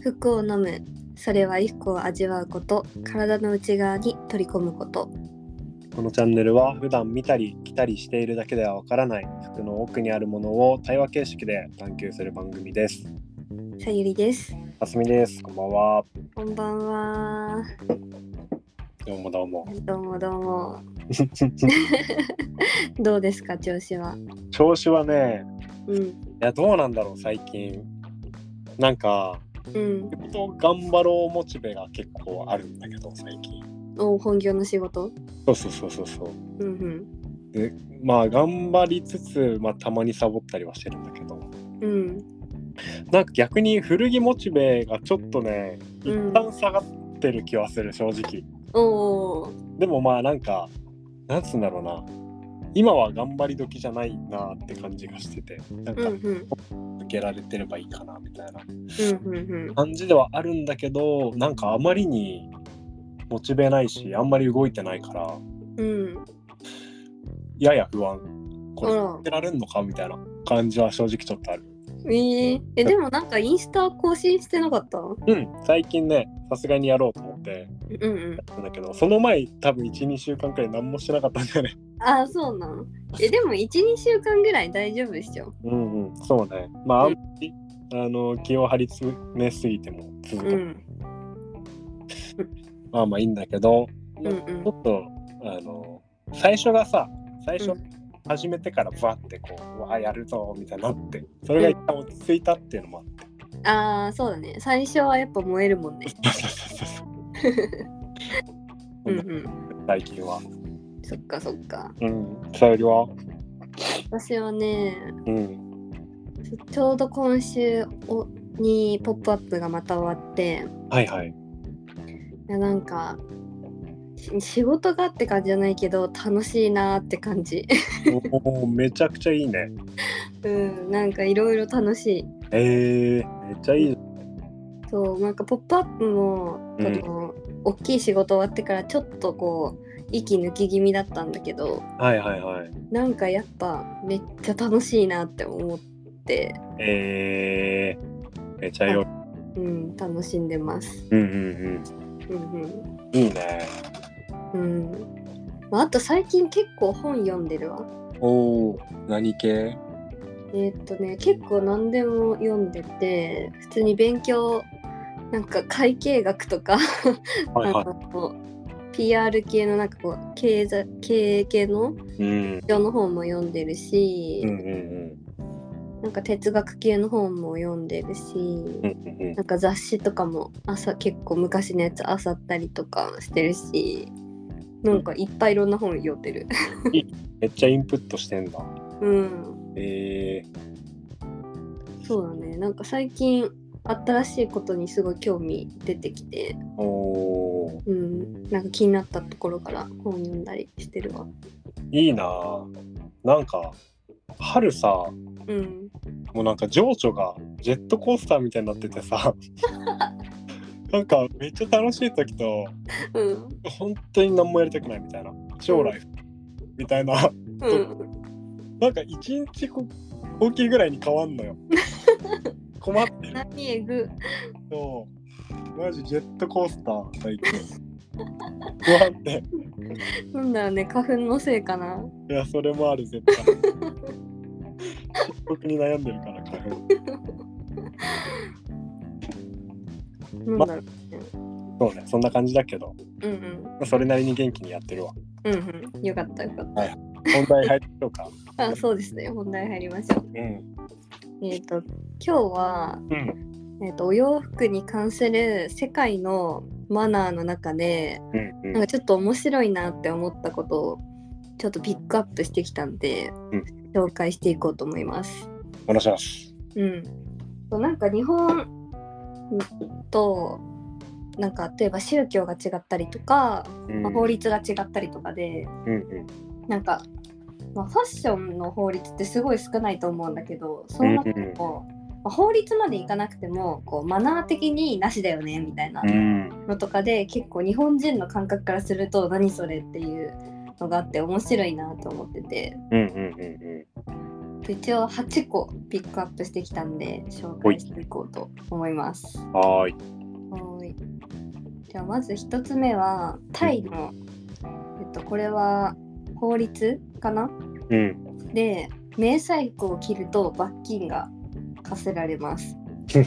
服を飲む、それは衣服を味わうこと、体の内側に取り込むこと。 このチャンネルは普段見たり着たりしているだけではわからない服の奥にあるものを対話形式で探求する番組です。 さゆりです。 あすみです。こんばんは。 こんばんは。 どうもどうも。 どうもどうも。どうですか、調子は。 調子はね、 いやどうなんだろう最近。なんか、頑張ろうモチベが結構あるんだけど最近。 本業の仕事？ そう。で、頑張りつつ、たまにサボったりはしてるんだけど。なんか逆に古着モチベがちょっとね、一旦下がってる気はする、正直。でもなんか、なんつうんだろうな。今は頑張り時じゃないなって感じがしてて、なんか、抜けられてればいいかなみたいな感じではあるんだけど、なんかあまりにモチベないし、あんまり動いてないから、やや不安。これ抜けられんのかみたいな感じは正直ちょっとある。 でもなんかインスタ更新してなかった？ 最近ね、さすがにやろうと思ってやったんだけど、その前多分 1,2 週間くらい何もしてなかったんだよね。 そうなの？でも 1,2 週間ぐらい大丈夫でしょ？ そうね。あんまり、気を張り詰めすぎても続く。いいんだけど、ちょっと最初始めてからバってやるぞみたいになって、それが一旦落ち着いたっていうのもあって。 そうだね。最初はやっぱ燃えるもんね。 最近は。 そっか。 さゆりは？ 私はね、ちょうど今週にポップアップがまた終わって、いやなんか仕事がって感じじゃないけど楽しいなって感じ。 めちゃくちゃいいね。 なんかいろいろ楽しい。 めっちゃいい。 そう、なんかポップアップも、大きい仕事終わってからちょっと息抜き気味だったんだけど、なんかやっぱめっちゃ楽しいなって思って、 めっちゃよ。 楽しんでます。 いいね。 あと最近結構本読んでるわ。 何系？ 結構何でも読んでて、普通に勉強、なんか会計学とかPR 系のなんか経営系のの本も読んでるし、なんか哲学系の本も読んでるし、なんか雑誌とかも結構昔のやつ漁ったりとかしてるし、なんかいっぱいいろんな本読んでる。 めっちゃインプットしてんだ。 そうだね。なんか最近新しいことにすごい興味出てきて、なんか気になったところから本読んだりしてるわ。 いいなぁ。なんか春さ、もうなんか情緒がジェットコースターみたいになっててさなんかめっちゃ楽しい時と、本当に何もやりたくないみたいな、将来、みたいな、なんか一日大きいぐらいに変わんのよ。困ってる。 何えぐ。 そうマジジェットコースター最近。不安って。 なんだろうね、花粉のせいかな。 いやそれもある絶対。深刻に悩んでるから花粉。 なんだろうね。 そうね、そんな感じだけど、それなりに元気にやってるわ。 よかった。 本題入りましょうか。 そうですね、本題入りましょう。今日は、お洋服に関する世界のマナーの中で、なんかちょっと面白いなって思ったことをちょっとピックアップしてきたんで、紹介していこうと思います。 お願いします。 なんか日本となんか例えば宗教が違ったりとか、法律が違ったりとかで、なんか、ファッションの法律ってすごい少ないと思うんだけど、その中でも、法律までいかなくてもマナー的になしだよねみたいなのとかで、結構日本人の感覚からすると何それっていうのがあって面白いなと思ってて、 一応8個ピックアップしてきたんで紹介していこうと思います。 はい。 じゃあまず1つ目はタイの、これは法律かな、で迷彩服を着ると罰金が課せられます。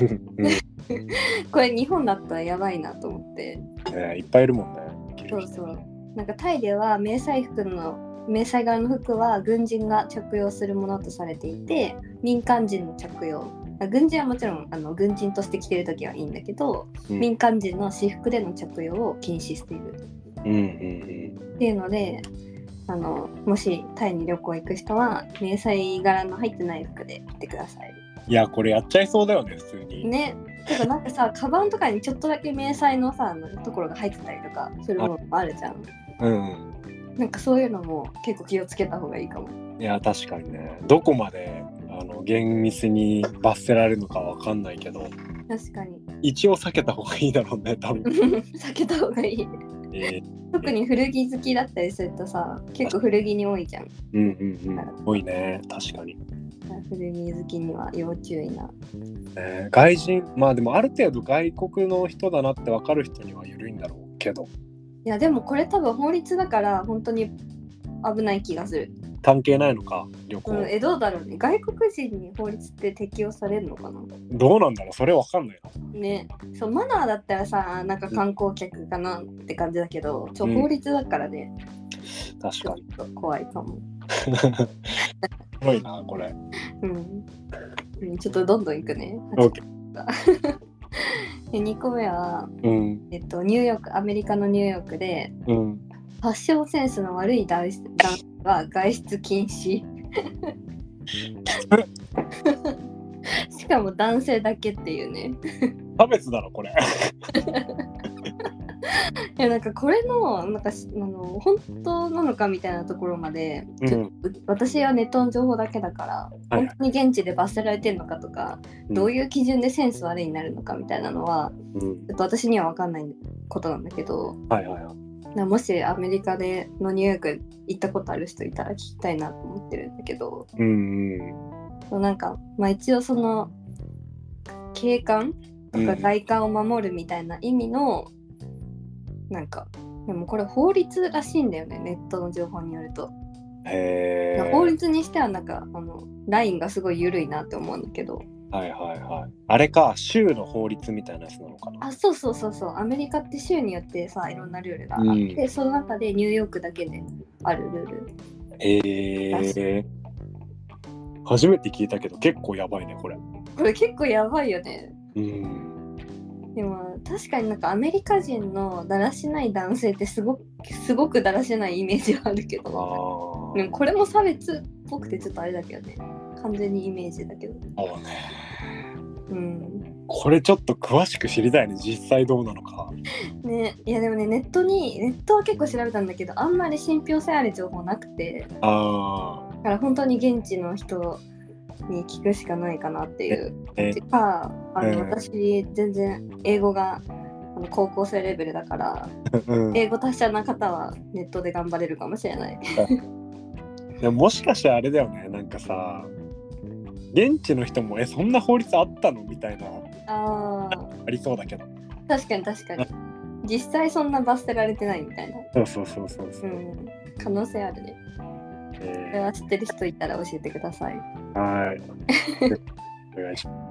これ日本だったらやばいなと思って、 いっぱいいるもんね。 そうそう。なんかタイでは迷彩柄の服は軍人が着用するものとされていて、民間人の着用、軍人はもちろん軍人として着てるときはいいんだけど、民間人の私服での着用を禁止している、っていうので、もしタイに旅行行く人は迷彩柄の入ってない服で行ってください。 いやこれやっちゃいそうだよね普通にね。てかなんかさ、カバンとかにちょっとだけ迷彩のさところが入ってたりとかするものもあるじゃん。なんかそういうのも結構気をつけた方がいいかも。 いや確かにね、どこまで厳密に罰せられるのかわかんないけど、 確かに一応避けた方がいいだろうね多分。 避けた方がいい。特に古着好きだったりするとさ、結構古着に多いじゃん。 多いね、確かに。 古着好きには要注意な。 外人、まあでもある程度外国の人だなって分かる人には緩いんだろうけど。 いやでもこれ多分法律だから本当に危ない気がする。 関係ないのか旅行。 どうだろうね。外国人に法律って適用されるのかな。 どうなんだろう、それ分かんないな。ね、そうマナーだったらさ、なんか観光客かなって感じだけど、法律だからね。 確かに。 怖いかも。 すごいなこれ。 ちょっとどんどんいくね。で2個目は、ニューヨーク、アメリカのニューヨークで、ファッションセンスの悪い男性は外出禁止。しかも男性だけっていうね。 差別だろこれ。 いやなんかこれのなんか本当なのかみたいなところまで、私はネットの情報だけだから、本当に現地で罰せられてるのかとか、どういう基準でセンス悪いになるのかみたいなのは、ちょっと私には分かんないことなんだけど、もしアメリカのニューヨーク行ったことある人いたら聞きたいなと思ってるんだけど、なんか、一応その景観とか外観を守るみたいな意味の、なんかでもこれ法律らしいんだよね、ネットの情報によると。法律にしてはなんかラインがすごい緩いなって思うんだけど。あれか、州の法律みたいなやつなのかな。そう。アメリカって州によってさ、いろんなルールがあって、その中でニューヨークだけであるルール。 初めて聞いたけど結構やばいねこれ。 これ結構やばいよね。でも確かになんかアメリカ人のだらしない男性ってすごくだらしないイメージはあるけど、でもこれも差別っぽくてちょっとあれだけどね、完全にイメージだけど。 これちょっと詳しく知りたいね、実際どうなのかね。いやでもね、ネットは結構調べたんだけど、あんまり信憑性ある情報なくて、だから本当に現地の人に聞くしかないかなっていう。私全然英語が高校生レベルだから、英語達者な方はネットで頑張れるかもしれない。 でももしかしたらあれだよね、なんかさ、現地の人もそんな法律あったのみたいな、ありそうだけど。 確かに実際そんな罰せられてないみたいな。 そう、 可能性あるね。これは知ってる人いたら教えてください。 はい。お願いします。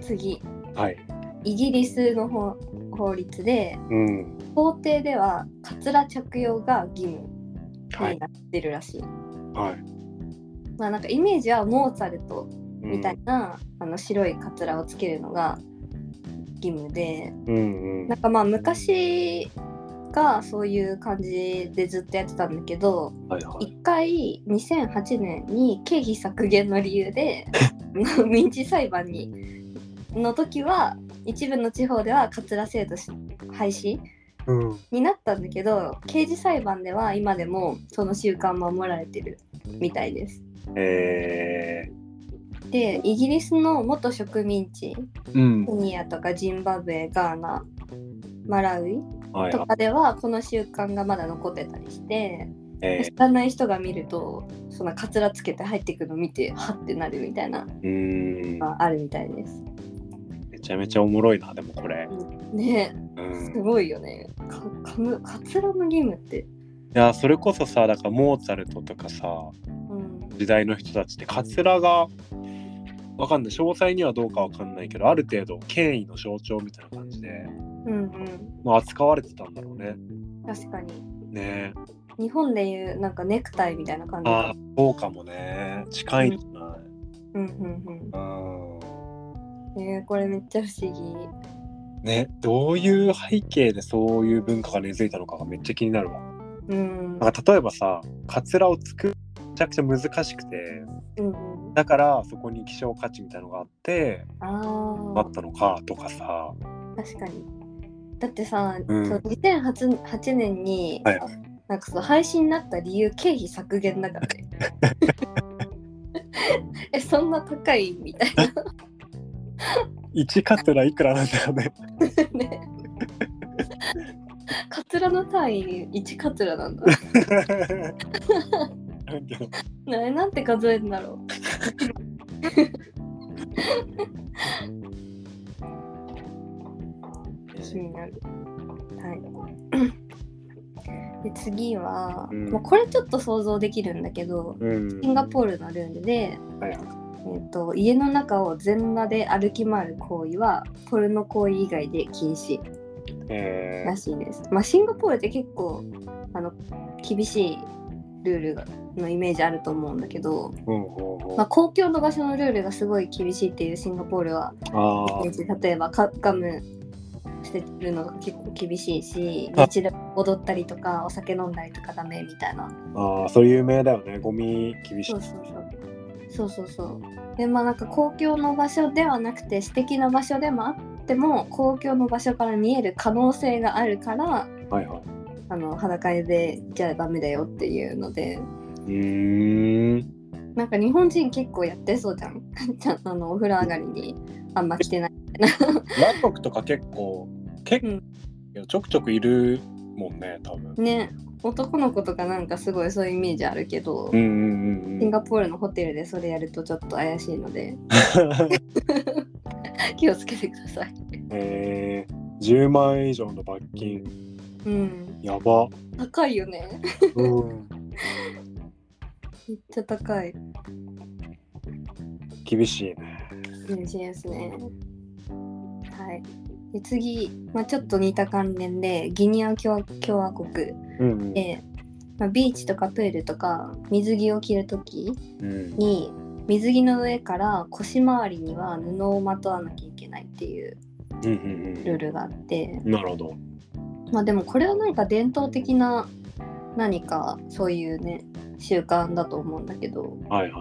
次。イギリスの法律で、法廷ではカツラ着用が義務になってるらしい。なんかイメージはモーツァルトみたいな、白いカツラをつけるのが義務で、なんか昔がそういう感じでずっとやってたんだけど、一回2008年に経費削減の理由で民事裁判の時は一部の地方ではカツラ制度廃止、になったんだけど、刑事裁判では今でもその習慣守られてるみたいです。でイギリスの元植民地、ケニアとかジンバブエ、ガーナ、マラウイとかではこの習慣がまだ残ってたりして、 知らない人が見るとそのカツラつけて入ってくるのを見てハッてなるみたいなあるみたいです。 めちゃめちゃおもろいなでもこれ。 ね、すごいよね。カツラの義務って。いやそれこそさだからモーツァルトとかさ、時代の人たちってカツラがわかんない、詳細にはどうかわかんないけどある程度権威の象徴みたいな感じで、扱われてたんだろうね。 確かにね。 日本でいうなんかネクタイみたいな感じか。 そうかもね。近いんじゃない？ これめっちゃ不思議ね。どういう背景でそういう文化が根付いたのかがめっちゃ気になるわ。なんか例えばさカツラを作るめちゃくちゃ難しくて、だからそこに希少価値みたいなのがあってあったのかとかさ。 確かに。だってさ、2008年に、なんかその配信になった理由経費削減だからね。そんな高いみたいな。 1カツラいくらなんだよね。 ね。カツラの単位1カツラなんだ。なんて数えるんだろう。気になる。はい。で次は、これちょっと想像できるんだけど、シンガポールのルールで、家の中を全裸で歩き回る行為はポルノ行為以外で禁止らしいです。シンガポールって結構厳しいルールのイメージあると思うんだけど、公共の場所のルールがすごい厳しいっていうシンガポールは例えばガムしてるのが結構厳しいし、道で踊ったりとかお酒飲んだりとかダメみたいな。 そういう有名だよね。ゴミ厳しい。 そうでなんか公共の場所ではなくて私的な場所でもあっても公共の場所から見える可能性があるから、裸でじゃあダメだよっていうので、なんか日本人結構やってそうじゃん。お風呂上がりにあんま着てないみたいな。 外国とか結構ちょくちょくいるもんね多分ね。男の子とかなんかすごいそういうイメージあるけど、シンガポールのホテルでそれやるとちょっと怪しいので気をつけてください。 10万円以上の罰金。やば。 高いよね。めっちゃ高い。 厳しいね。 厳しいですね。はい。で次、ちょっと似た関連でギニア共和国で、ビーチとかプールとか水着を着るときに、水着の上から腰回りには布をまとわなきゃいけないっていうルールがあって、 なるほど。 でもこれはなんか伝統的な何かそういうね習慣だと思うんだけど、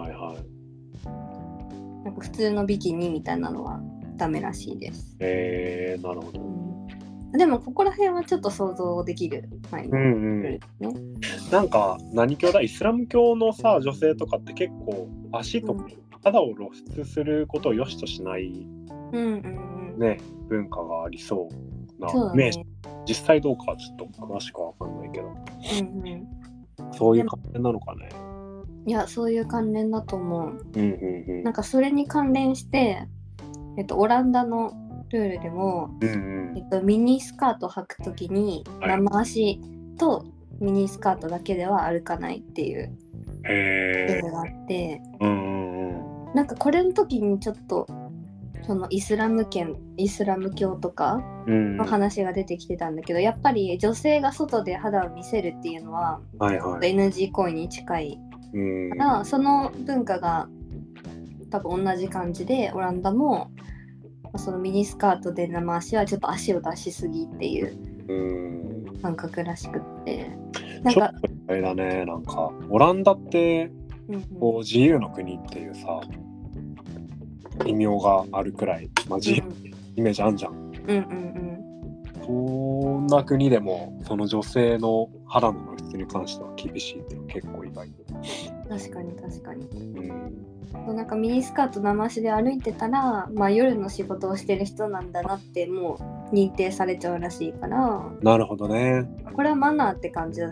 なんか普通のビキニみたいなのはダメらしいです。 なるほど。 でもここら辺はちょっと想像できる範囲なんか何教だイスラム教のさ女性とかって結構足とか肌を露出することを良しとしない、ね、文化がありそうなイメージ。実際どうかはちょっと詳しくは分かんないけど、そういう関連なのかね。 いやそういう関連だと思う。なんかそれに関連してオランダのルールでも、ミニスカート履くときに生足とミニスカートだけでは歩かないっていうルールがあって、なんかこれの時にちょっとそのイスラム教とかの話が出てきてたんだけど、やっぱり女性が外で肌を見せるっていうのは、NG 行為に近いから、その文化が多分同じ感じでオランダもそのミニスカートで生足はちょっと足を出しすぎっていう感覚らしくって、 なんかあれだね、なんかオランダってこう自由の国っていうさ異名があるくらい、自由イメージあんじゃん。そんな国でもその女性の肌の露出に関しては厳しいっていうのは結構意外で。 確かに、なんかミニスカート生足で歩いてたら、夜の仕事をしてる人なんだなってもう認定されちゃうらしいから。 なるほどね。 これはマナーって感じだ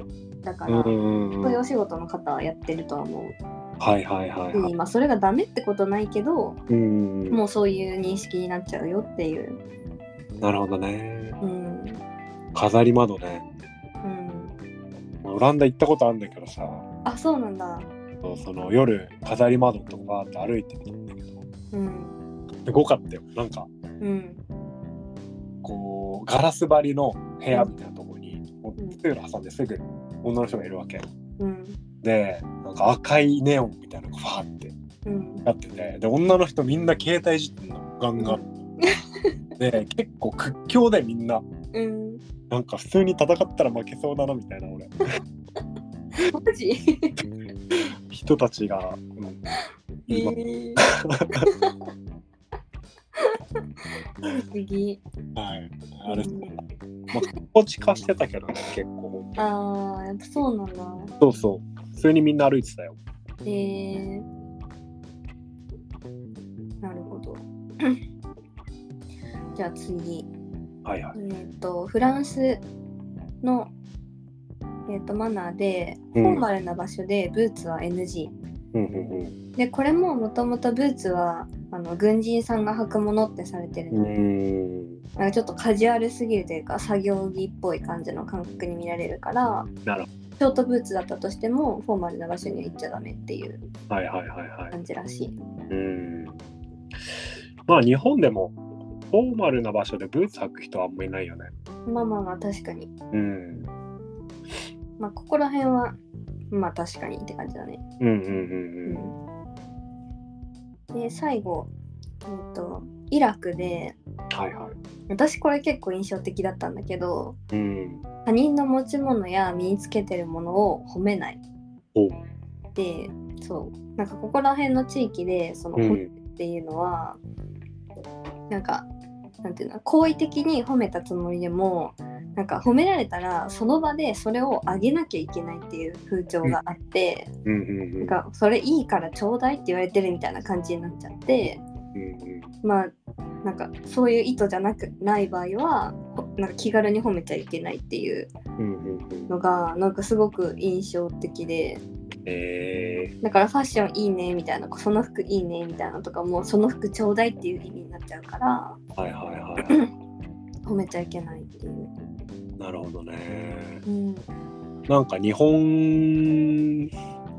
だから、そういうお仕事の方はやってるとは思う。 はいはいはい、はい。 まあそれがダメってことないけど、もうそういう認識になっちゃうよっていう。 なるほどね。飾り窓ね。オランダ行ったことあるんだけどさ。 あ、そうなんだ。 その夜飾り窓とかバーって歩いてみたんだけど、すごかったよ。なんか、こうガラス張りの部屋みたいなところに通路挟んですぐ女の人がいるわけ。で、なんか赤いネオンみたいなのがファーってなってて、で女の人みんな携帯いじってんのガンガン。で結構屈強でみんな。なんか普通に戦ったら負けそうだなみたいな俺。 マジ？ 人たちが、 不思議。 はい。あれ、こっち化してたけどね、結構。 ああ、やっぱそうなんだ。 そうそう。普通にみんな歩いてたよ。 なるほど。じゃあ次。 はいはい。 フランスの、マナーで、フォーマルな場所でブーツは NG。で、これももともとブーツは軍人さんが履くものってされてるの。なんかちょっとカジュアルすぎるというか作業着っぽい感じの感覚に見られるから、ショートブーツだったとしてもフォーマルな場所には行っちゃダメっていう感じらしい。 まあ日本でもフォーマルな場所でブーツ履く人はあんまりいないよね。 まあ確かに。まあここら辺はまあ確かにって感じだね。で最後、イラクで、私これ結構印象的だったんだけど、他人の持ち物や身につけてるものを褒めない。で、そうなんかここら辺の地域でその褒めっていうのは、なんていうの、好意的に褒めたつもりでも、なんか褒められたらその場でそれをあげなきゃいけないっていう風潮があって、なんかそれいいからちょうだいって言われてるみたいな感じになっちゃって、まあなんかそういう意図じゃない場合はなんか気軽に褒めちゃいけないっていうのがなんかすごく印象的で、だからファッションいいねみたいな、その服いいねみたいなとかもその服ちょうだいっていう意味になっちゃうから、褒めちゃいけないっていう。 なるほどね。なんか日本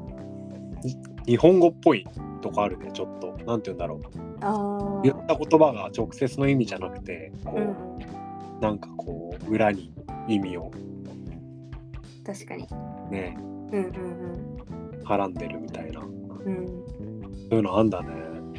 語っぽいとこあるね。ちょっとなんて言うんだろう。言った言葉が直接の意味じゃなくて、なんかこう裏に意味を確かにね、はらんでるみたいな、そういうのあんだね。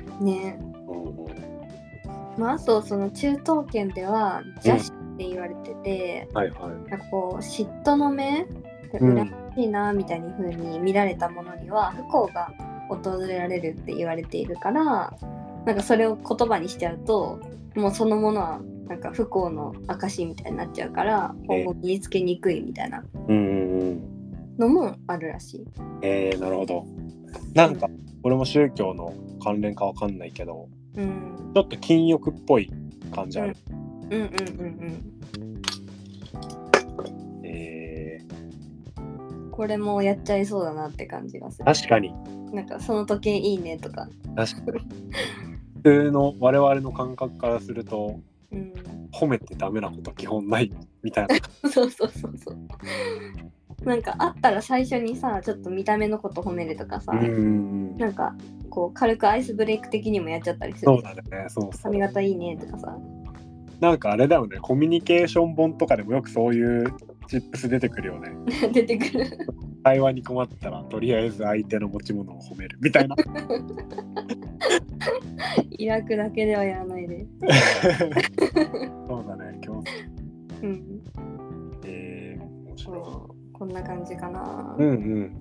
まああとその中東圏では邪視って言われてて、なんかこう嫉妬の目で羨ましいなみたいに風に見られたものには不幸が訪れられるって言われているから、なんかそれを言葉にしちゃうともうそのものはなんか不幸の証みたいになっちゃうから今後身につけにくいみたいなのもあるらしい。 なるほど。なんかこれも宗教の関連かわかんないけど、ちょっと禁欲っぽい感じある。 これもやっちゃいそうだなって感じがする。 確かに。 なんかその時計いいねとか。 確かに。普通の我々の感覚からすると、褒めてダメなこと基本ないみたいな。 そう。なんかあったら最初にさ、ちょっと見た目のこと褒めるとかさ、なんかこう軽くアイスブレイク的にもやっちゃったりする。 そうだね。 髪型いいねとかさ。 なんかあれだよね、コミュニケーション本とかでもよくそういうチップス出てくるよね。 出てくる。 会話に困ったらとりあえず相手の持ち物を褒めるみたいな。 イラクだけではやらないで。 そうだね、今日。面白い。 こんな感じかな。 す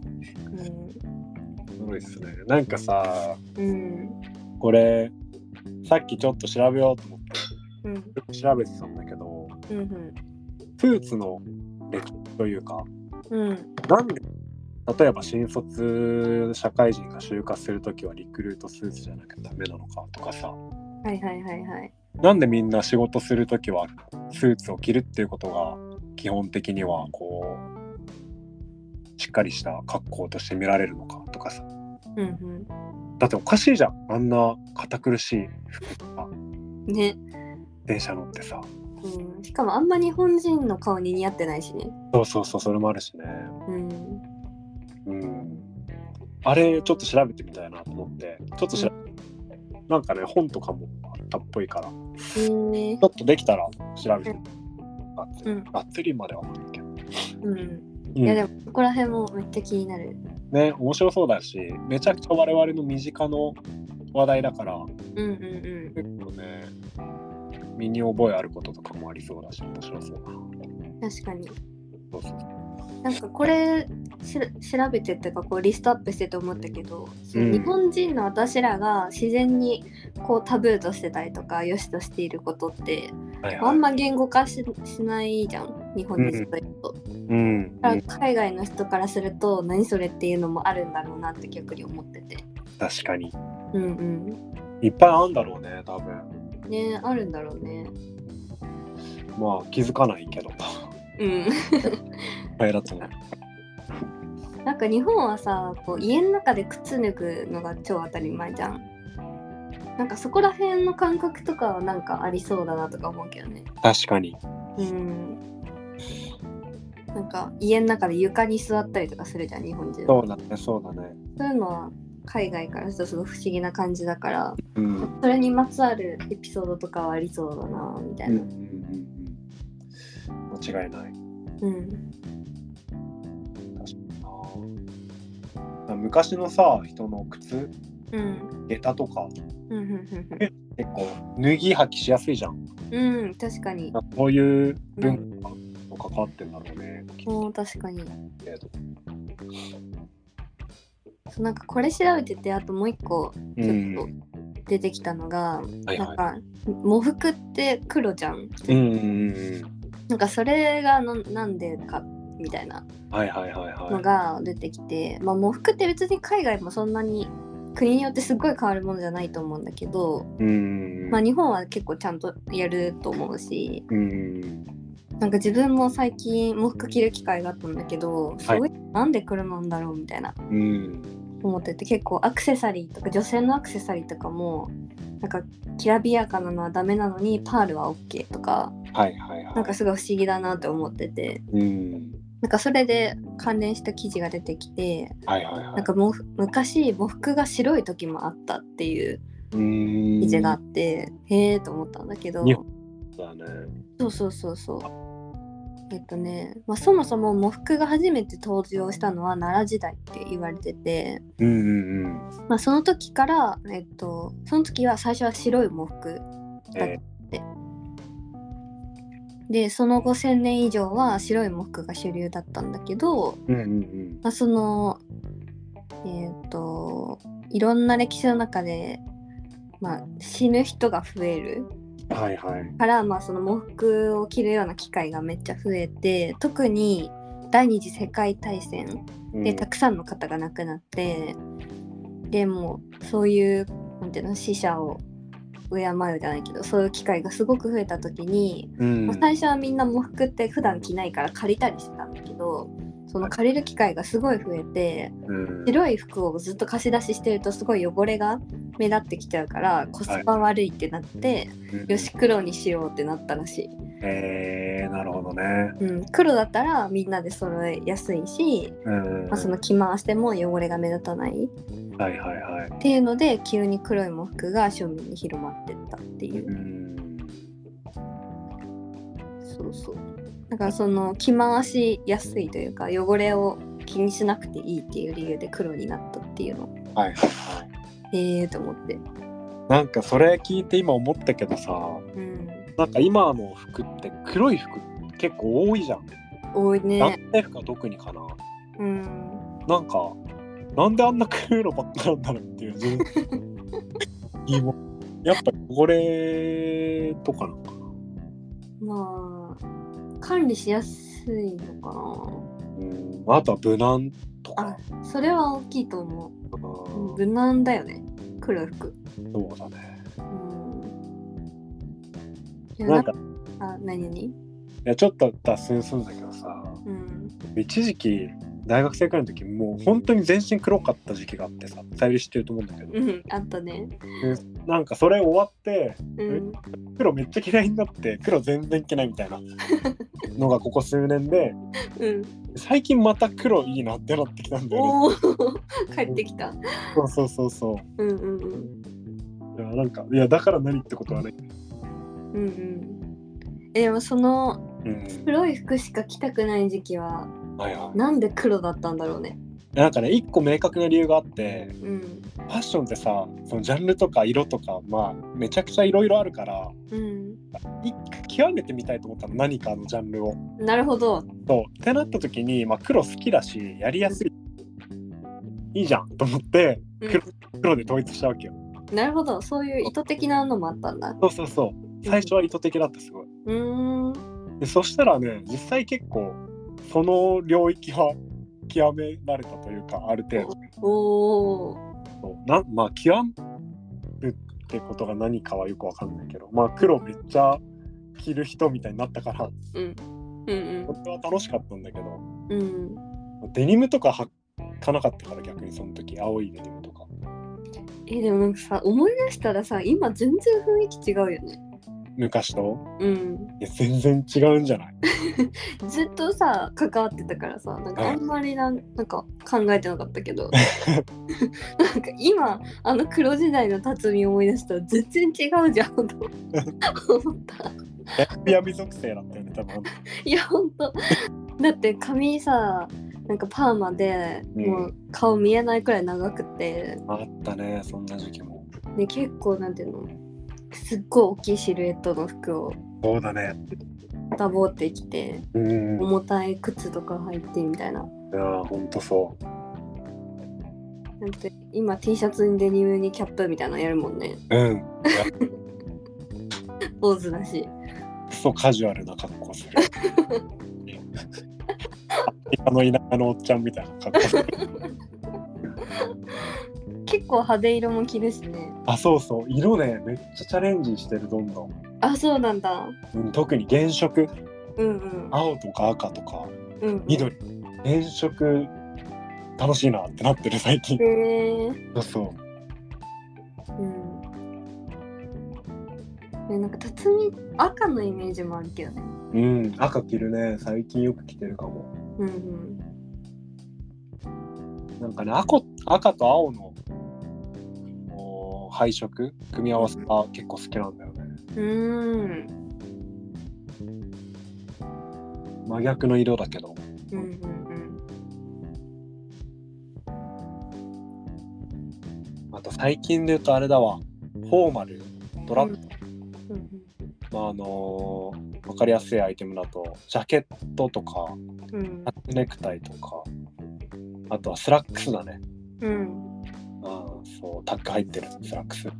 ごいですね。なんかさ、これさっきちょっと調べようと思って調べてたんだけど、スーツの歴史というか、なんで例えば新卒社会人が就活するときはリクルートスーツじゃなきゃダメなのかとかさ、なんでみんな仕事するときはスーツを着るっていうことが基本的にはこしっかりした格好として見られるのかとかさ、 うんうん、 だっておかしいじゃん、あんな堅苦しい服とかね、 電車乗ってさ、 うん、しかもあんま日本人の顔に似合ってないしね。 そうそうそう、それもあるしね。 うんうん、あれちょっと調べてみたいなと思って、ちょっとなんかね本とかもあったっぽいから、ちょっとできたら調べてみて、がっつりまではないけど、 いやでもここら辺もめっちゃ気になるね。面白そうだし、めちゃくちゃ我々の身近の話題だから、結構ね身に覚えあることとかもありそうだし、面白そうだな。 確かに。 そうそう、 なんかこれ調べてってかこうリストアップしてて思ったけど、日本人の私らが自然にこうタブーとしてたりとか良しとしていることって、あんま言語化 しないじゃん、日本にずっといると。だから海外の人からすると何それっていうのもあるんだろうなって逆に思ってて。 確かに。いっぱいあるんだろうね、多分。 ね、あるんだろうね。 まあ気づかないけど。 なんか日本はさ、こう家の中で靴脱ぐのが超当たり前じゃん。なんかそこら辺の感覚とかはなんかありそうだなとか思うけどね。 確かに。 なんか家の中で床に座ったりとかするじゃん、日本人。 そうだね、そうだね。 そういうのは海外からするとすごい不思議な感じだから、それにまつわるエピソードとかはありそうだなみたいな。 間違いない。昔のさ人の靴、下駄とか、結構脱ぎ履きしやすいじゃん。 確かに。 そういう文化も関わってんだろうね。 確かに。なんかこれ調べてて、あともう一個ちょっと出てきたのが、なんか喪服って黒じゃん。なんかそれがなんでかみたいなのが出てきて、喪服って別に海外もそんなに国によってすごい変わるものじゃないと思うんだけど、日本は結構ちゃんとやると思うし、なんか自分も最近喪服着る機会があったんだけど、すごいなんで黒なんだろうみたいな、思ってて、結構アクセサリーとか女性のアクセサリーとかもなんかきらびやかなのはダメなのにパールは OK とか、なんかすごい不思議だなって思ってて、なんかそれで関連した記事が出てきて、なんか昔喪服が白い時もあったっていう記事があって、へーと思ったんだけど、そうそもそも喪服が初めて登場したのは奈良時代って言われてて、その時から、その時は最初は白い喪服だって、でその後1000年以上は白い喪服が主流だったんだけど、そのいろんな歴史の中で、死ぬ人が増えるから、その喪服を着るような機会がめっちゃ増えて、特に第二次世界大戦でたくさんの方が亡くなって、でもそういうなんていうの、死者を敬うじゃないけど、そういう機会がすごく増えた時に、最初はみんな喪服って普段着ないから借りたりしてたんだけど、その借りる機会がすごい増えて、白い服をずっと貸し出ししてるとすごい汚れが目立ってきちゃうからコスパ悪いってなって、よし黒にしようってなったらしい。 なるほどね。 黒だったらみんなで揃えやすいし、その着回しても汚れが目立たない、っていうので急に黒い喪服が庶民に広まってったっていう。そうだからその着回しやすいというか、汚れを気にしなくていいっていう理由で黒になったっていうの。と思って、 なんかそれ聞いて今思ったけどさ、なんか今の服って黒い服結構多いじゃん。 多いね。 男性服は特にかな。なんかなんであんな黒ばっかなんだろうっていうやっぱ汚れとかなのかな。管理しやすいのかな。あとは無難とか。 それは大きいと思う。無難だよね、黒い服。 そうだね。 なんか何いやちょっと脱線するんだけどさ、一時期大学生くらいの時もう本当に全身黒かった時期があってさ、さゆり知ってると思うんだけど、 あったね。 でなんかそれ終わって、黒めっちゃ嫌いになって黒全然着ないみたいなのがここ数年で、最近また黒いいなってなってきたんだよね。 帰ってきた。 そう。いやなんかいやだから何ってことはない。 でもその黒い服しか着たくない時期は、なんで黒だったんだろうね。 なんかね、一個明確な理由があって、ファッションってさ、そのジャンルとか色とか、まあめちゃくちゃいろいろあるから、極めてみたいと思ったの、何かのジャンルを。 なるほど。 そうってなった時に、まあ、黒好きだしやりやすい、いいじゃんと思って黒で統一したわけよ。 なるほど、そういう意図的なのもあったんだ。 そう最初は意図的だった、すごい。でそしたらね、実際結構その領域は極められたというか、ある程度。まあ極めるってことが何かはよくわかんないけど、まあ黒めっちゃ着る人みたいになったから、本当は楽しかったんだけど、デニムとか履かなかったから、逆にその時青いデニムとか。 でもなんかさ、思い出したらさ、今全然雰囲気違うよね。 昔と？いや全然違うんじゃない？ ずっとさ関わってたからさ、なんかあんまりなんか考えてなかったけどなんか今あの黒時代の辰巳思い出したら全然違うじゃんと思った。 闇属性だったよね、多分。 いやほんとだって髪さ、なんかパーマでもう顔見えないくらい長くて、 あったね、そんな時期も。 で結構なんていうの、すっごい大きいシルエットの服をそうだねダボってきて、重たい靴とか履いてみたいな。 いやほんとそう。 なんて今 T シャツにデニムにキャップみたいなのやるもんね。坊主だし。 クソカジュアルな格好する。田舎のおっちゃんみたいな格好する。 結構派手色も着るしね。 そう色ね、めっちゃチャレンジしてる、どんどん。 そうなんだ。 特に原色、青とか赤とか、緑、原色楽しいなってなってる最近。なんか辰巳赤のイメージもあるけどね。 赤着るね、最近よく着てるかも。なんかね、赤と青の配色組み合わせが結構好きなんだよね。真逆の色だけど。あと最近で言うとあれだわ、フォーマルドラッグ、分かりやすいアイテムだとジャケットとか、ネクタイとか、あとはスラックスだね。そう、タック入ってるスラックス。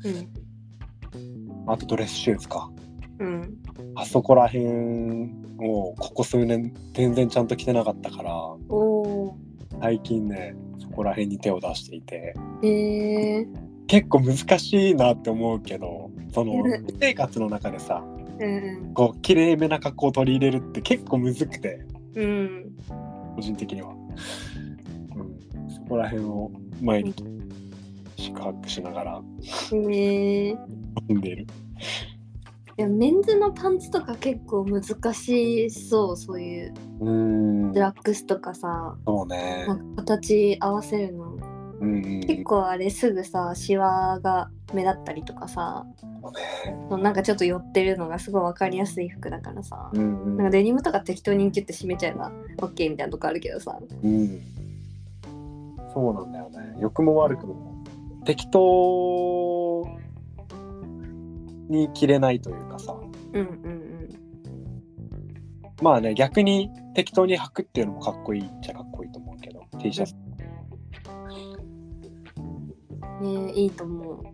あとドレスシューズか。あそこら辺をここ数年全然ちゃんと着てなかったから、最近ねそこら辺に手を出していて、結構難しいなって思うけど、その生活の中でさ、こう綺麗めな格好を取り入れるって結構むずくて、個人的には、そこら辺を毎日宿泊しながら飲んでいる。 いやメンズのパンツとか結構難しそう、そういうスラックスとかさ、 そうね、 なんか形合わせるの、結構あれすぐさシワが目立ったりとかさ、なんかちょっと寄ってるのがすごい分かりやすい服だからさ、なんかデニムとか適当にギュッて締めちゃえば OK みたいなとこあるけどさ、 そうなんだよね。良くも悪くも適当に着れないというかさ、まあね、逆に適当に履くっていうのもかっこいいっちゃかっこいいと思うけど、T シャツいいと思う。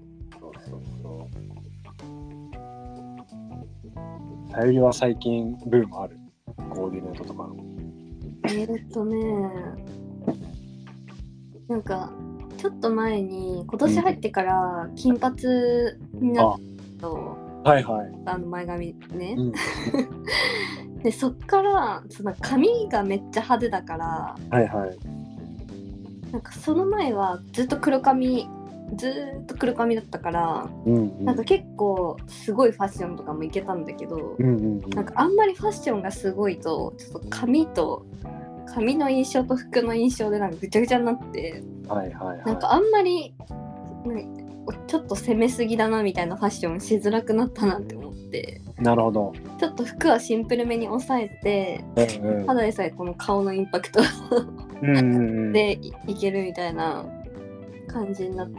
さゆりは最近ブームある？コーディネートとかの。 なんかちょっと前に今年入ってから金髪になったと、前髪ね、 でそっからその髪がめっちゃ派手だから、 はいはい、 なんかその前はずっと黒髪だったから、なんか結構すごいファッションとかもいけたんだけど、なんかあんまりファッションがすごいとちょっと髪の印象と服の印象でなんかぐちゃぐちゃになって、なんかあんまりちょっと攻めすぎだなみたいなファッションしづらくなったなって思って。 なるほど。 ちょっと服はシンプルめに抑えて、ただでさえこの顔のインパクトでいけるみたいな感じになって。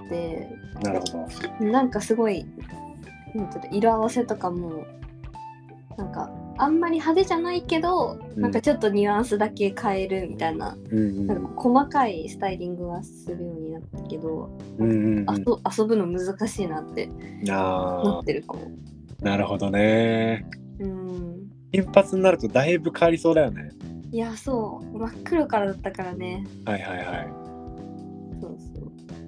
なるほど。 なんかすごい色合わせとかもなんかあんまり派手じゃないけど、なんかちょっとニュアンスだけ変えるみたいな、なんか細かいスタイリングはするようになったけど、遊ぶの難しいなってなってるかも。 なるほどね。金髪になるとだいぶ変わりそうだよね。 いや、そう真っ黒からだったからね。 はいはいはい。 そうそう。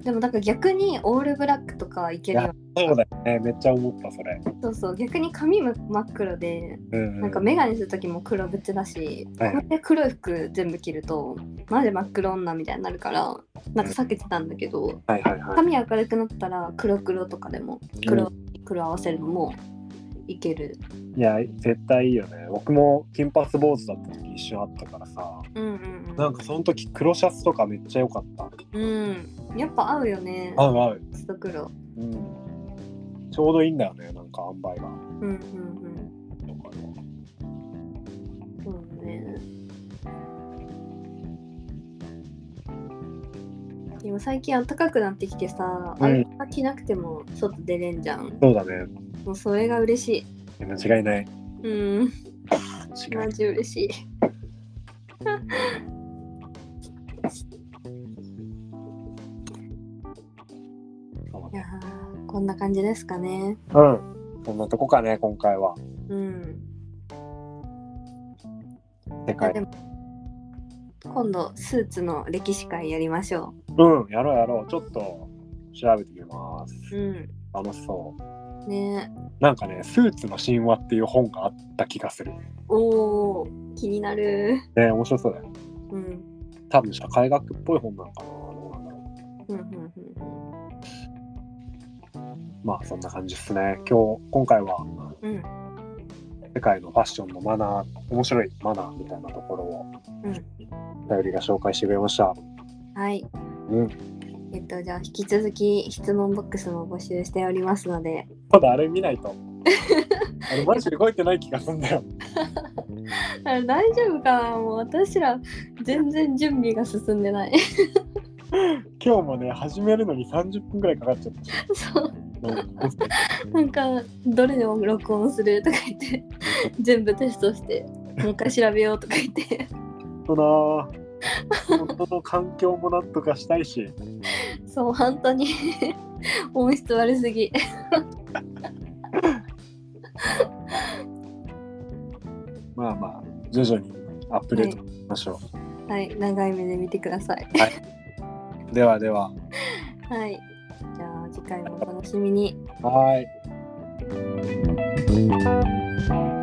でもなんか逆にオールブラックとかいけるよ。 そうだよね、めっちゃ思ったそれ。 そうそう、逆に髪も真っ黒で、なんかメガネする時も黒縁だし、こうやって黒い服全部着るとマジ真っ黒女みたいになるから、なんか避けてたんだけど、髪明るくなったら黒とかでも黒合わせるのもいける。 いや絶対いいよね。僕も金髪坊主だった時一瞬あったからさ、なんかその時黒シャツとかめっちゃ良かった。 やっぱ合うよね。 合う。 黒。 ちょうどいいんだよね、なんか塩梅が。 そうね。でも最近暖かくなってきてさ、あれ着なくても外出れんじゃん。 そうだね。 もうそれが嬉しい。 間違いない。 マジ嬉しい。いやこんな感じですかね。 そんなとこかね、今回は。世界でも今度スーツの歴史会やりましょう。やろう。ちょっと調べてみます。楽しそうね。 なんかね、スーツの神話っていう本があった気がする。 おー、気になる。 ね、面白そうだよ。多分社会学っぽい本なのかな。どうなんだろう。まあそんな感じですね。今回は、世界のファッションのマナー、面白いマナーみたいなところを、頼りが紹介してくれました。 はい。じゃあ引き続き質問ボックスも募集しておりますので。 ただあれ見ないと。マジで動いてない気がするんだよ。 大丈夫かな。もう私ら全然準備が進んでない。 今日もね、始めるのに30分くらいかかっちゃった。 そうなんかどれでも録音するとか言って全部テストしてもう一回調べようとか言って。 本当の環境もなんとかしたいし。 そう、本当に音質悪すぎ。 まあ徐々にアップデートしましょう。はい、長い目で見てください。 では。 はい、じゃあ次回もお楽しみに。 はい。